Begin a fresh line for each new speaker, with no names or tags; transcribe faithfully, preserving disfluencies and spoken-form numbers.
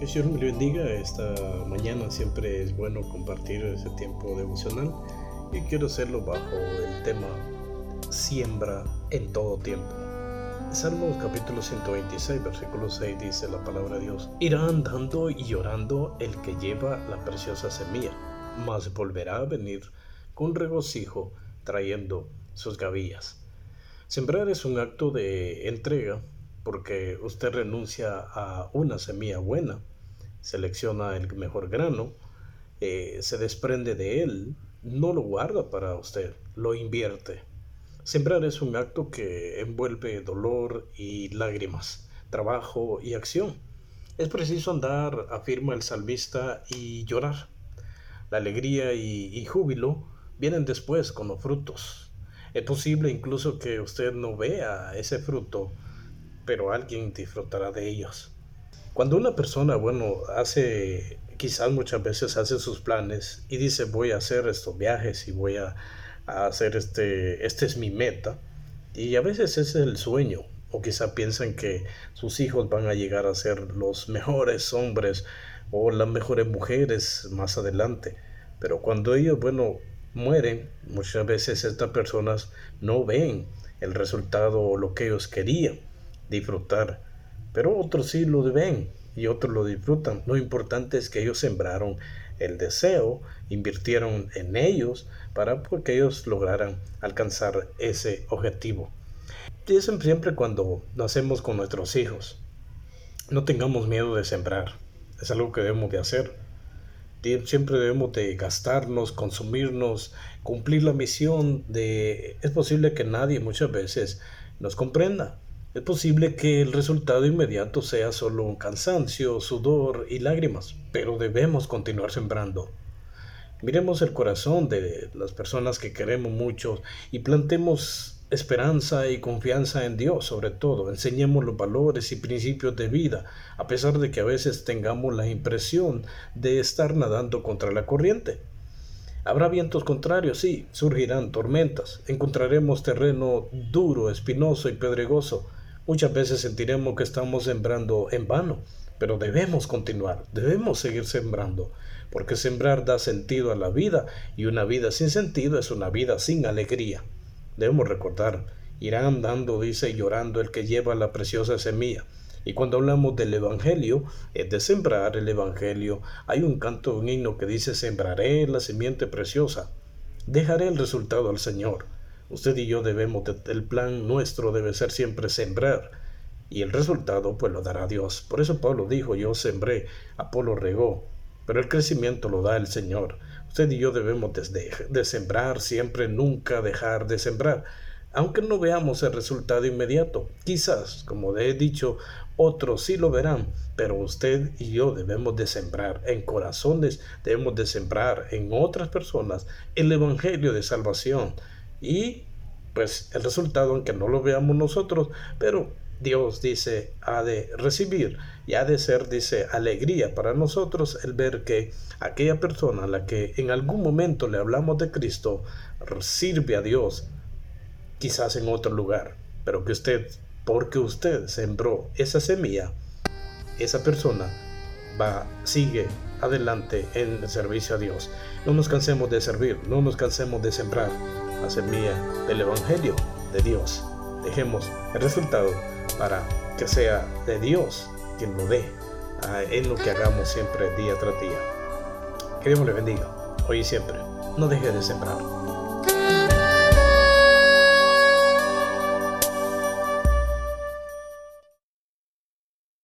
Que el Señor me bendiga. Esta mañana siempre es bueno compartir ese tiempo devocional y quiero hacerlo bajo el tema siembra en todo tiempo. Salmos capítulo ciento veintiséis, versículo seis dice la palabra de Dios: irá andando y llorando el que lleva la preciosa semilla, mas volverá a venir con regocijo trayendo sus gavillas. Sembrar es un acto de entrega porque usted renuncia a una semilla buena, selecciona el mejor grano, eh, se desprende de él, no lo guarda para usted, lo invierte. Sembrar es un acto que envuelve dolor y lágrimas, trabajo y acción. Es preciso andar, afirma el salmista, y llorar. La alegría y, y júbilo vienen después con los frutos. Es posible incluso que usted no vea ese fruto, pero alguien disfrutará de ellos. Cuando una persona, bueno, hace, quizás muchas veces hace sus planes y dice voy a hacer estos viajes y voy a, a hacer este, este es mi meta, y a veces ese es el sueño, o quizá piensan que sus hijos van a llegar a ser los mejores hombres o las mejores mujeres más adelante, pero cuando ellos, bueno, mueren, muchas veces estas personas no ven el resultado o lo que ellos querían disfrutar, pero otros sí lo ven y otros lo disfrutan. Lo importante es que ellos sembraron el deseo, invirtieron en ellos para que ellos lograran alcanzar ese objetivo. Y eso siempre cuando lo hacemos con nuestros hijos. No tengamos miedo de sembrar, es algo que debemos de hacer. Siempre debemos de gastarnos, consumirnos, cumplir la misión de... Es posible que nadie muchas veces nos comprenda. Es posible que el resultado inmediato sea solo un cansancio, sudor y lágrimas, pero debemos continuar sembrando. Miremos el corazón de las personas que queremos mucho y plantemos esperanza y confianza en Dios. Sobre todo, enseñemos los valores y principios de vida, a pesar de que a veces tengamos la impresión de estar nadando contra la corriente. Habrá vientos contrarios, sí, surgirán tormentas, encontraremos terreno duro, espinoso y pedregoso. Muchas veces sentiremos que estamos sembrando en vano, pero debemos continuar, debemos seguir sembrando, porque sembrar da sentido a la vida, y una vida sin sentido es una vida sin alegría. Debemos recordar, irá andando, dice, llorando el que lleva la preciosa semilla. Y cuando hablamos del Evangelio, es de sembrar el Evangelio. Hay un canto, un himno que dice: sembraré la simiente preciosa, dejaré el resultado al Señor. Usted y yo debemos, de, el plan nuestro debe ser siempre sembrar, y el resultado pues lo dará Dios. Por eso Pablo dijo: yo sembré, Apolo regó, pero el crecimiento lo da el Señor. Usted y yo debemos de, de sembrar siempre, nunca dejar de sembrar, aunque no veamos el resultado inmediato. Quizás, como he dicho, otros sí lo verán, pero usted y yo debemos de sembrar en corazones, debemos de sembrar en otras personas el evangelio de salvación. Y pues el resultado, aunque no lo veamos nosotros, pero Dios dice ha de recibir y ha de ser, dice, alegría para nosotros el ver que aquella persona a la que en algún momento le hablamos de Cristo sirve a Dios, quizás en otro lugar, pero que usted, porque usted sembró esa semilla, esa persona va, sigue adelante en el servicio a Dios. No nos cansemos de servir, no nos cansemos de sembrar la semilla del Evangelio de Dios. Dejemos el resultado para que sea de Dios quien lo dé en lo que hagamos siempre, día tras día. Que Dios le bendiga, hoy y siempre. No deje de sembrar.